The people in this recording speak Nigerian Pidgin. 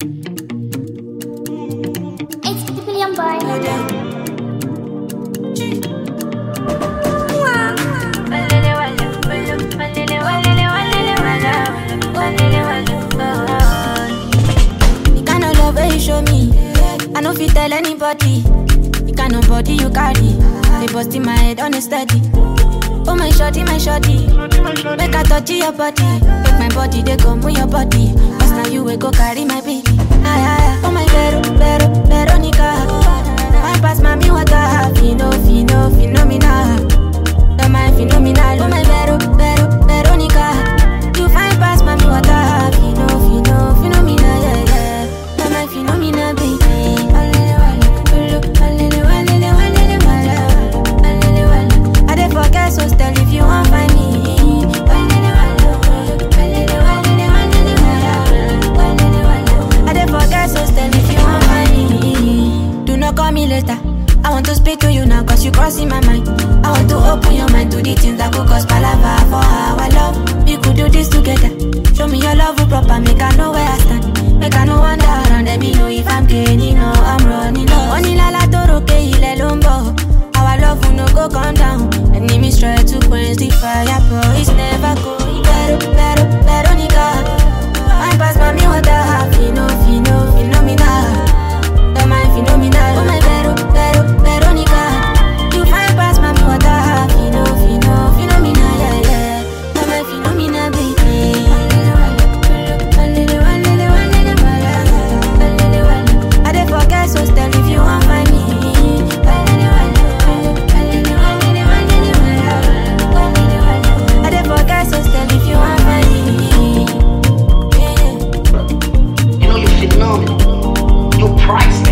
It's the billion boy. The kind of love where you show me, I no fit tell anybody. The kind of body you carry, they bust in my head on a steady. Oh my shorty, make I touch your body. Make my body, they come with your body. Cause now you will go carry my baby. Oh my Veronica. My pass mommy water. Phenomena. The my phenomenal. Oh my Veronica. You find pass mommy water. Phenomena, yeah. The my phenomena, baby. I dey forget, so still if you want find me. I dey forget, so still if you want find me. Do not call me later. I want to speak to you now, cause you crossing my mind. I want to open your mind to the things that could cause palava for our love. We could do this together. Show me your love proper, make I know where I stand. Make I know wander around, let me know if I'm gaining or I'm running low. Only la la toro ke ile lumbo. Our love will no go come down. Enemies try to quench the fire, but it's never going. Veronica. I pass mommy water. Phenomena. The my phenomenal. Oh my Veronica. You find pass mommy water. Phenomena, yeah. The my phenomena, baby. I dey forget, so still if you want find me. I dey forget, so still if you want find me. You know you're phenomenal. You're priceless.